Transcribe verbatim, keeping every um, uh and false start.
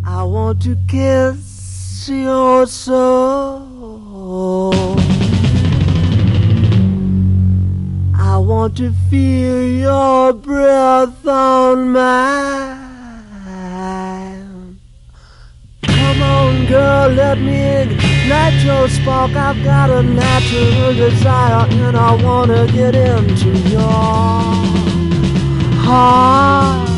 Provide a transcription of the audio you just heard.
I want to kiss your soul. I want to feel your breath on mine. Come on, girl, let me ignite your spark. I've got a natural desire, and I wanna get into your heart.